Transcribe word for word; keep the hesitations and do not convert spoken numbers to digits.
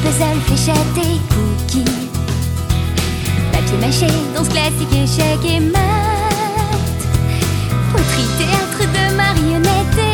puzzle, fléchettes et cookies. Papier mâché, danse classique, échecs et maths. Poterie, théâtre de marionnettes.